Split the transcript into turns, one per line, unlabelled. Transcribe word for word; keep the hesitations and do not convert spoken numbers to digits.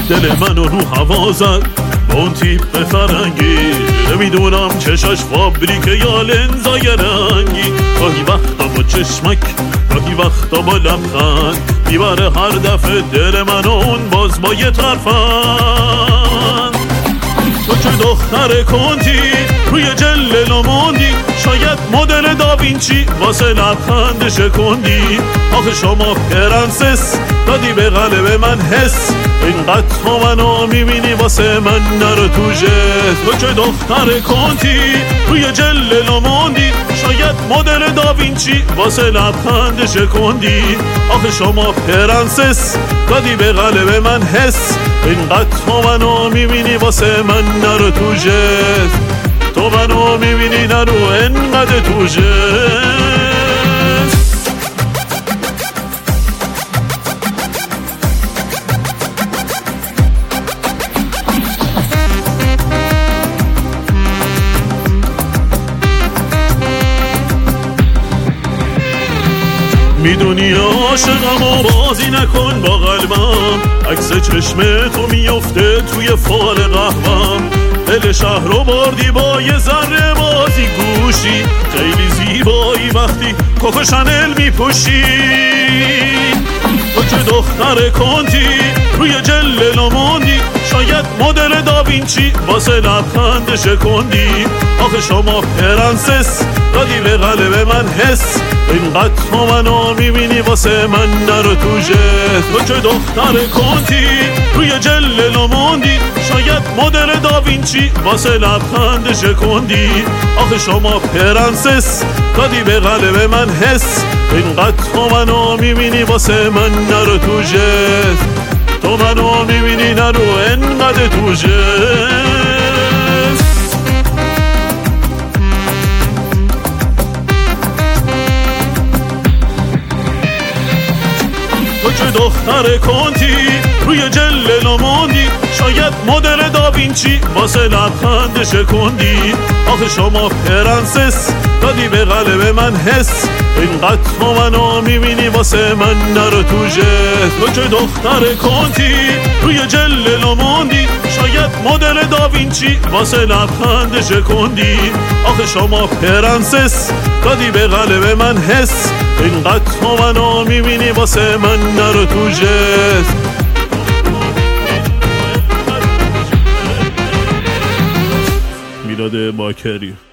دل منو رو هوا زد با اون تیپ فرنگی، نمیدونم چشاش فابریکه یا لنزای رنگی. گاهی وقتا با چشمک، گاهی وقتا با لبخند، میبره هر دفعه دل منو اون باز با یه ترفند. تو که دختر کنتی روی جل لاموندی، شاید مدل داوینچی واسه لبخند شکندی. آخه شما پرنسس دادی به قلب من حس، اینقدر تو منو میبینی واسه من نرو تو جست. تو که دختر کنتی روی جل لاموندی، شاید مدل داوینچی واسه لبخند شکندی. آخه شما پرنسس دادی به قلب من حس، اینقدر تو منو میبینی واسه من نرو تو جست. تو منو میبینی نرو انقدر تو جست. میدونی عاشقم و بازی نکن با قلبم، عکس چشم تو میفته توی فال قهوم. دل شهر رو بردی با یه ذره بازی گوشی، خیلی زیبایی وقتی کوکو شانل میپوشی. تو که دختر کنتی روی جل لاموندی، شاید مدل داوینچی واسه لبخند شکندی. آخه شما پرنسس دادی به قلب من حس، اینقدر تو منو میبینی واسه من نرو تو جست. تو که دختر کنتی روی جل لاموندی، شاید مدل داوینچی واسه لبخند شکندی. آخه شما پرنسس دادی به قلب من حس، اینقدر تو منو میبینی واسه من نرو تو جست. تو منو میبینی نرو انقدر تو جست. تو که دختر کنتی روی جل لاموندی، شاید مدل داوینچی واسه لبخند شکندی. آخه شما پرنسس دادی به قلب من حس، اینقدر تو منو میبینی واسه من نرو تو جست. تو که دختر کنتی روی جل لاموندی، شاید مدل داوینچی واسه لبخند شکندی. آخه شما پرنسس دادی به قلب من حس، اینقدر تو منو میبینی واسه من نرو تو جست. میلاد باکری.